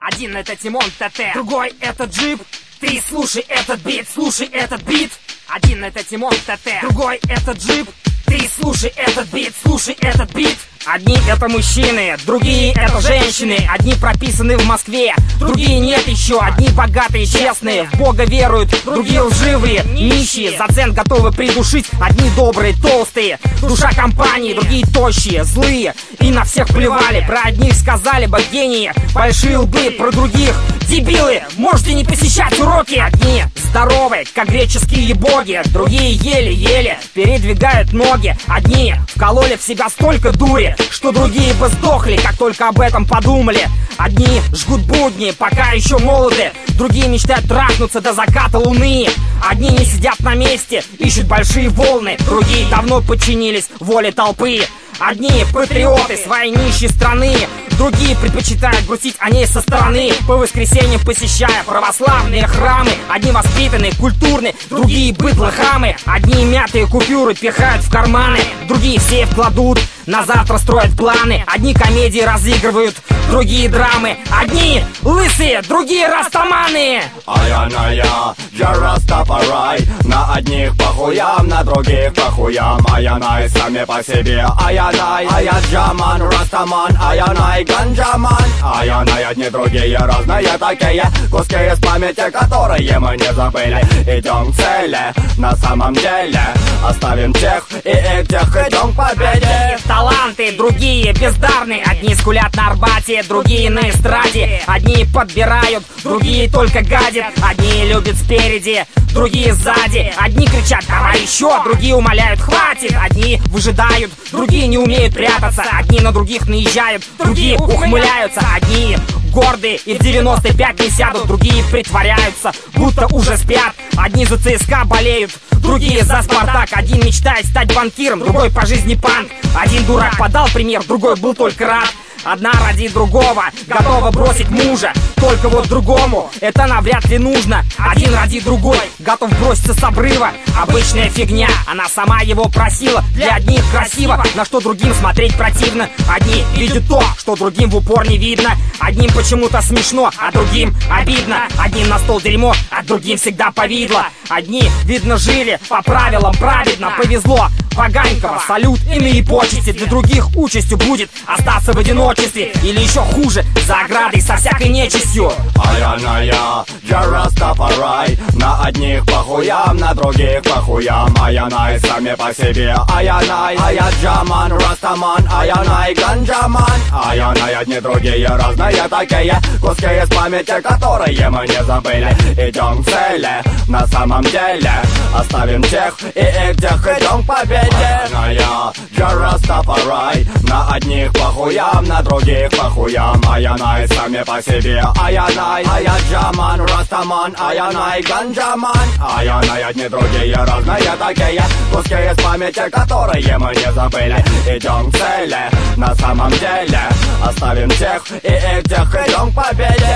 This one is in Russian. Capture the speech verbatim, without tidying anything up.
Один это Тимон ТТ, другой это Джип. Ты слушай этот бит, слушай этот бит. Один это Тимон ТТ, другой это Джип. Ты слушай этот бит, слушай этот бит. Одни это мужчины, другие это женщины. Одни прописаны в Москве, другие нет еще. Одни богатые, честные, в Бога веруют, другие лживые, нищие, за цент готовы придушить. Одни добрые, толстые, душа компании, другие тощие, злые и на всех плевали. Про одних сказали бы гении, большие лбы, про других дебилы, можете не посещать уроки. Одни здоровые, как греческие боги, другие еле-еле передвигают ноги. Одни вкололи в себя столько дури, что другие бы сдохли, как только об этом подумали. Одни жгут будни, пока еще молоды, другие мечтают трахнуться до заката луны. Одни не сидят на месте, ищут большие волны, другие давно подчинились воле толпы. Одни патриоты своей нищей страны, другие предпочитают грустить о ней со стороны, по воскресеньям посещая православные храмы. Одни воспитанные, культурные, другие быдло-хамы. Одни мятые купюры пихают в карманы, другие в сейф кладут, на завтра строят планы. Одни комедии разыгрывают, другие драмы. Одни лысые, другие растаманы. Ая-ная, я растапарай. На одних похуям, на других похуям. Ая-най сами по себе. Ая-най, ая-джаман, растаман. Ая-най, ганджаман. Ая-най, одни другие разные такие. Куски из памяти, которые мы не забыли. Идем к цели, на самом деле. Оставим тех и этих, идем к победе. Таланты, другие бездарные. Одни скулят на Арбате, другие на эстраде. Одни подбирают, другие только гадят. Одни любят спереди, другие сзади. Одни кричат «давай еще», другие умоляют «хватит». Одни выжидают, другие не умеют прятаться. Одни на других наезжают, другие ухмыляются. Одни гордые и в девяносто пять не сядут, другие притворяются, будто уже спят. Одни за ЦСКА болеют, другие за Спартак. Один мечтает стать банкиром, другой по жизни панк. Один дурак подал пример, другой был только рад. Одна ради другого готова бросить мужа, только вот другому это навряд ли нужно. Один ради другой готов броситься с обрыва. Обычная фигня, она сама его просила. Для одних красиво, на что другим смотреть противно. Одни видят то, что другим в упор не видно. Одним почему-то смешно, а другим обидно. Одним на стол дерьмо, а другим всегда повидло. Одни, видно, жили по правилам праведно. Повезло, Ваганькова, салют, иные почести. Для других участью будет остаться в одиночестве, или еще хуже, за оградой со всякой нечистью. Ая-ная, я растапарай. На одних похуям, на других похуям. Ая-най сами по себе. Ая-най, ая-джаман, растаман. Ая-най, ганджаман. Ая-най, одни другие разные такие. Куски из памяти, которые мы не забыли. Идем к цели, на самом деле. Оставим тех и этих, идем к победе. Ая-ная, я растапарай. На одних похуям, на других похуям. Ая-най сами по себе. Ая-най, ая-джаман, растаман. Ая-най, ганджаман. Ая-най, одни другие разные такие. Куски из памяти, которые мы не забыли. Идем к цели, на самом деле. Оставим тех и этих, идем к победе.